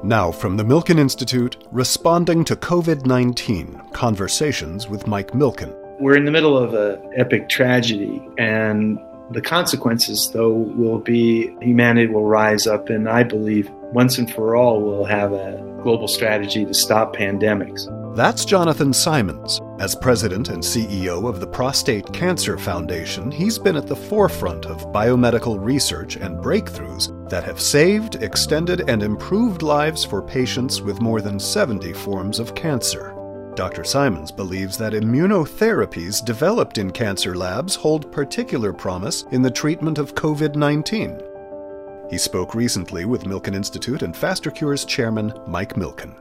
Now from the Milken Institute, responding to COVID-19, conversations with Mike Milken. We're in the middle of an epic tragedy, and the consequences, though, will be humanity will rise up, and I believe once and for all we'll have a global strategy to stop pandemics. That's Jonathan Simons. As president and CEO of the Prostate Cancer Foundation, he's been at the forefront of biomedical research and breakthroughs that have saved, extended, and improved lives for patients with more than 70 forms of cancer. Dr. Simons believes that immunotherapies developed in cancer labs hold particular promise in the treatment of COVID-19. He spoke recently with Milken Institute and FasterCure's chairman, Mike Milken.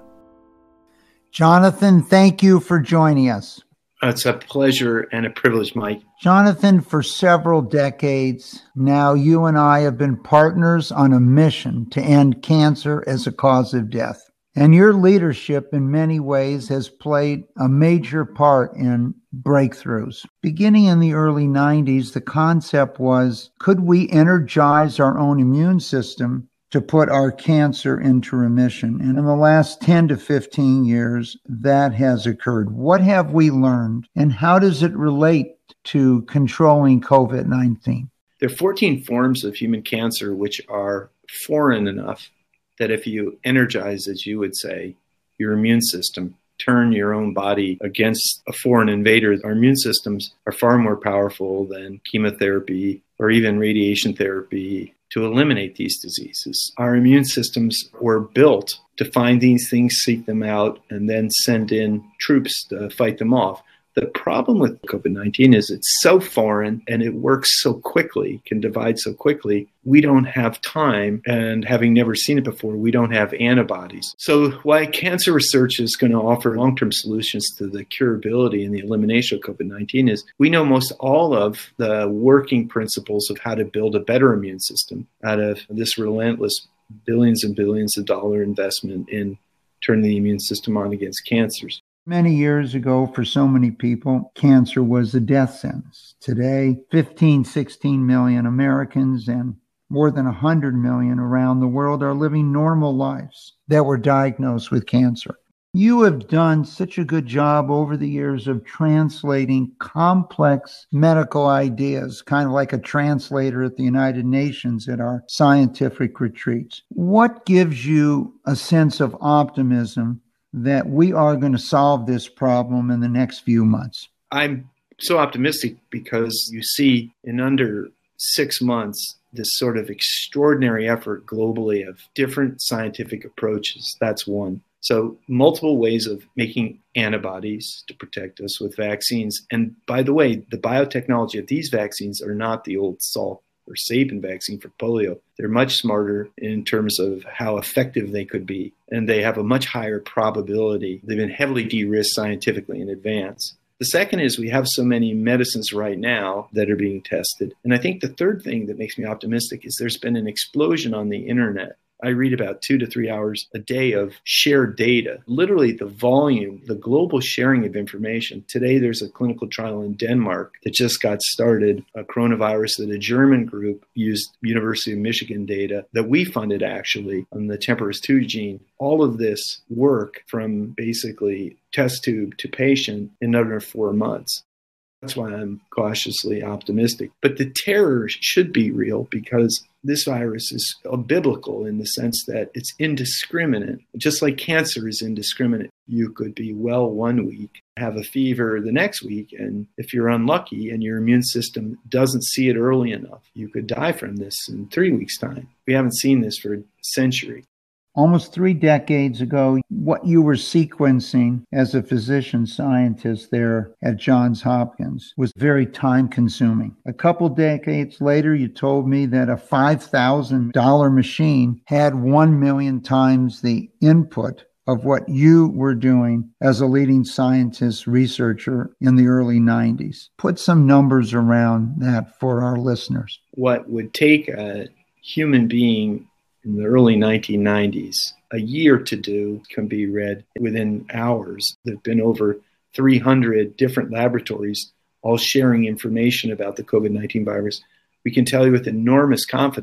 Jonathan, thank you for joining us. It's a pleasure and a privilege, Mike. Jonathan, for several decades now, you and I have been partners on a mission to end cancer as a cause of death. And your leadership in many ways has played a major part in breakthroughs. Beginning in the early 90s, the concept was, could we energize our own immune system to put our cancer into remission? And in the last 10 to 15 years, that has occurred. What have we learned, and how does it relate to controlling COVID-19? There are 14 forms of human cancer which are foreign enough that if you energize, as you would say, your immune system, turn your own body against a foreign invader, our immune systems are far more powerful than chemotherapy or even radiation therapy to eliminate these diseases. Our immune systems were built to find these things, seek them out, and then send in troops to fight them off. The problem with COVID-19 is it's so foreign and it works so quickly, can divide so quickly, we don't have time, and having never seen it before, we don't have antibodies. So why cancer research is going to offer long-term solutions to the curability and the elimination of COVID-19 is we know most all of the working principles of how to build a better immune system out of this relentless billions and billions of dollar investment in turning the immune system on against cancers. Many years ago, for so many people, cancer was a death sentence. Today, 15, 16 million Americans and more than 100 million around the world are living normal lives that were diagnosed with cancer. You have done such a good job over the years of translating complex medical ideas, kind of like a translator at the United Nations at our scientific retreats. What gives you a sense of optimism that we are going to solve this problem in the next few months? I'm so optimistic because you see in under 6 months this sort of extraordinary effort globally of different scientific approaches. That's one. So multiple ways of making antibodies to protect us with vaccines. And by the way, the biotechnology of these vaccines are not the old Salk or Sabin vaccine for polio. They're much smarter in terms of how effective they could be, and they have a much higher probability. They've been heavily de-risked scientifically in advance. The second is we have so many medicines right now that are being tested. And I think the third thing that makes me optimistic is there's been an explosion on the internet. I read about 2 to 3 hours a day of shared data, literally the volume, the global sharing of information. Today, there's a clinical trial in Denmark that just got started, a coronavirus that a German group used University of Michigan data that we funded actually on the TMPRSS2 gene. All of this work from basically test tube to patient in under 4 months. That's why I'm cautiously optimistic. But the terror should be real because this virus is biblical in the sense that it's indiscriminate. Just like cancer is indiscriminate. You could be well 1 week, have a fever the next week, and if you're unlucky and your immune system doesn't see it early enough, you could die from this in 3 weeks' time. We haven't seen this for a century. Almost 3 decades ago, what you were sequencing as a physician scientist there at Johns Hopkins was very time-consuming. A couple decades later, you told me that a $5,000 machine had 1 million times the input of what you were doing as a leading scientist researcher in the early 90s. Put some numbers around that for our listeners. What would take a human being in the early 1990s, a year to do can be read within hours. There have been over 300 different laboratories all sharing information about the COVID-19 virus. We can tell you with enormous confidence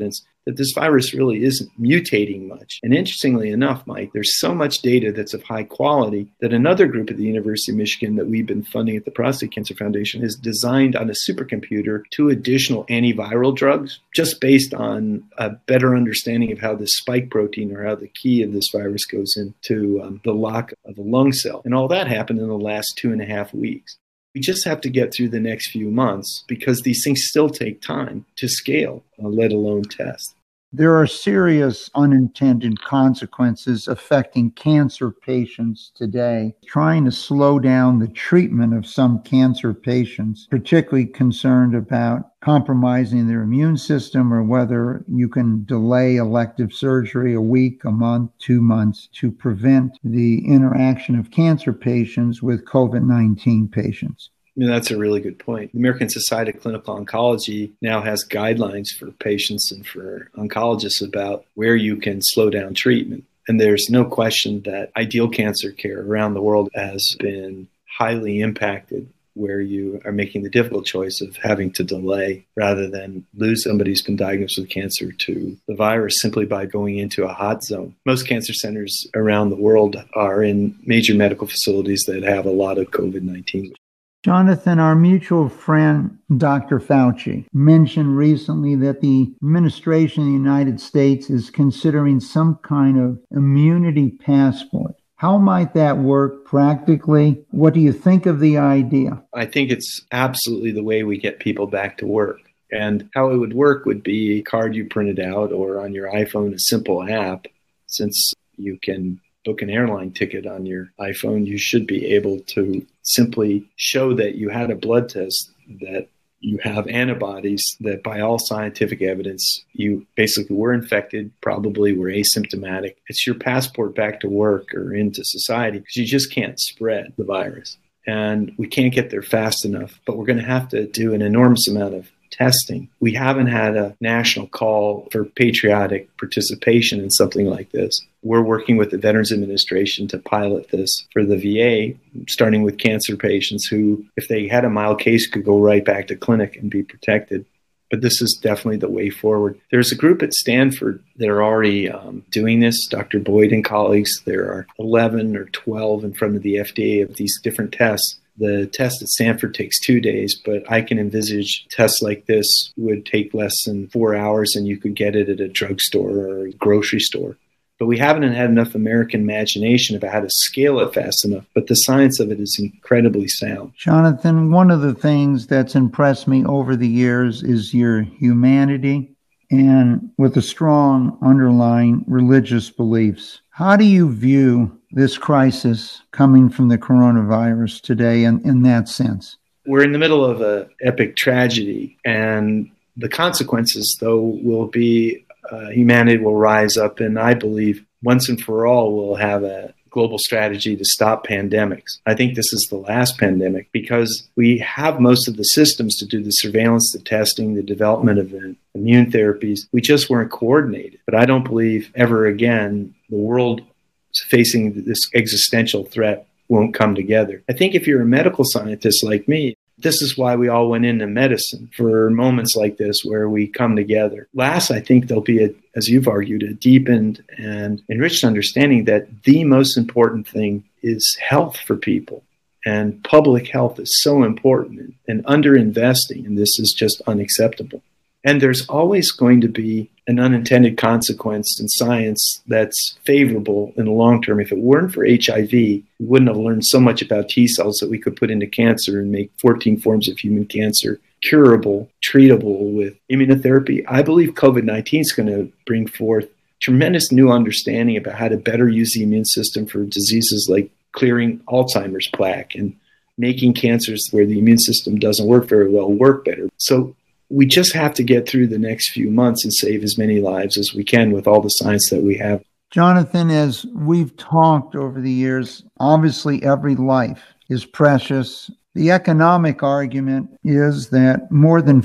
that this virus really isn't mutating much. And interestingly enough, Mike, there's so much data that's of high quality that another group at the University of Michigan that we've been funding at the Prostate Cancer Foundation has designed on a supercomputer 2 additional antiviral drugs just based on a better understanding of how the spike protein or how the key of this virus goes into the lock of a lung cell. And all that happened in the last 2.5 weeks. We just have to get through the next few months because these things still take time to scale, let alone test. There are serious unintended consequences affecting cancer patients today. Trying to slow down the treatment of some cancer patients, particularly concerned about compromising their immune system or whether you can delay elective surgery a week, a month, 2 months to prevent the interaction of cancer patients with COVID-19 patients. That's a really good point. The American Society of Clinical Oncology now has guidelines for patients and for oncologists about where you can slow down treatment. And there's no question that ideal cancer care around the world has been highly impacted, where you are making the difficult choice of having to delay rather than lose somebody who's been diagnosed with cancer to the virus simply by going into a hot zone. Most cancer centers around the world are in major medical facilities that have a lot of COVID-19. Jonathan, our mutual friend, Dr. Fauci, mentioned recently that the administration of the United States is considering some kind of immunity passport. How might that work practically? What do you think of the idea? I think it's absolutely the way we get people back to work. And how it would work would be a card you printed out or on your iPhone, a simple app. Since you can book an airline ticket on your iPhone, you should be able to simply show that you had a blood test, that you have antibodies, that by all scientific evidence, you basically were infected, probably were asymptomatic. It's your passport back to work or into society because you just can't spread the virus. And we can't get there fast enough, but we're going to have to do an enormous amount of testing. We haven't had a national call for patriotic participation in something like this. We're working with the Veterans Administration to pilot this for the VA, starting with cancer patients who, if they had a mild case, could go right back to clinic and be protected. But this is definitely the way forward. There's a group at Stanford that are already doing this, Dr. Boyd and colleagues. There are 11 or 12 in front of the FDA of these different tests. The test at Stanford takes 2 days, but I can envisage tests like this would take less than 4 hours and you could get it at a drugstore or a grocery store. But we haven't had enough American imagination about how to scale it fast enough. But the science of it is incredibly sound. Jonathan, one of the things that's impressed me over the years is your humanity and with a strong underlying religious beliefs. How do you view this crisis coming from the coronavirus today in that sense? We're in the middle of an epic tragedy, and the consequences, though, will be humanity will rise up, and I believe once and for all we'll have a global strategy to stop pandemics. I think this is the last pandemic because we have most of the systems to do the surveillance, the testing, the development of immune therapies. We just weren't coordinated. But I don't believe ever again the world facing this existential threat won't come together. I think if you're a medical scientist like me, this is why we all went into medicine, for moments like this where we come together. Last, I think there'll be, as you've argued, a deepened and enriched understanding that the most important thing is health for people. And public health is so important, and underinvesting in this is just unacceptable. And there's always going to be an unintended consequence in science that's favorable in the long term. If it weren't for HIV, we wouldn't have learned so much about T cells that we could put into cancer and make 14 forms of human cancer curable, treatable with immunotherapy. I believe COVID-19 is going to bring forth tremendous new understanding about how to better use the immune system for diseases like clearing Alzheimer's plaque and making cancers where the immune system doesn't work very well work better. So we just have to get through the next few months and save as many lives as we can with all the science that we have. Jonathan, as we've talked over the years, obviously every life is precious. The economic argument is that more than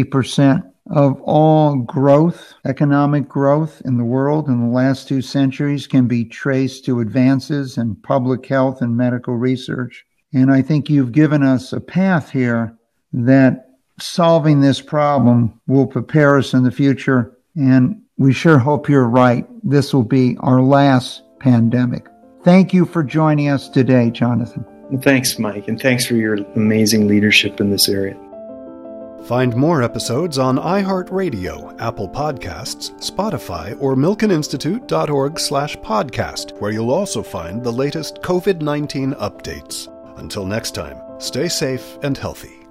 50% of all growth, economic growth in the world in the last 2 centuries can be traced to advances in public health and medical research. And I think you've given us a path here that solving this problem will prepare us in the future and We sure hope you're right. This will be our last pandemic. Thank you for joining us today, Jonathan. Well, thanks, Mike, and thanks for your amazing leadership in this area. Find more episodes on iHeartRadio, Apple Podcasts, Spotify, or milkeninstitute.org/podcast, where you'll also find the latest COVID-19 updates. Until next time, stay safe and healthy.